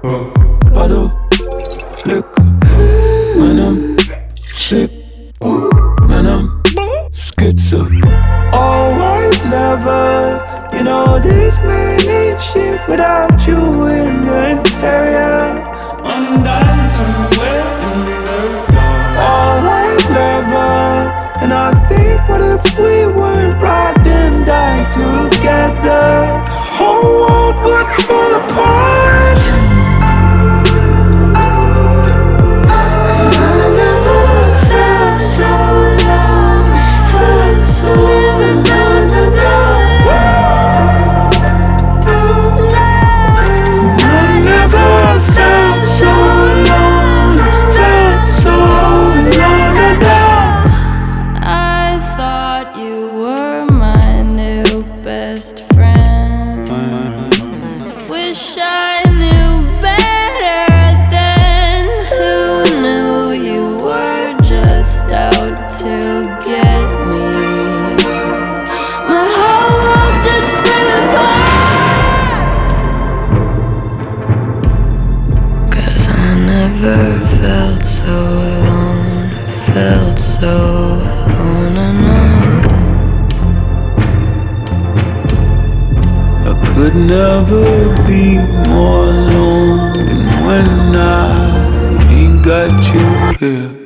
Bottle, liquor, man I'm sick, man I'm schizo. All white leather, you know this man ain't shit without you in the interior. I'm dying somewhere in the dark. All white leather, and I think what if we weren't riding down together? The whole world would fall apart. Best friend. Wish I knew better then. Who knew you were just out to get me? My whole world just fell apart. 'Cause I never felt so alone. Felt so alone enough. Could never be more alone than when I ain't got you here.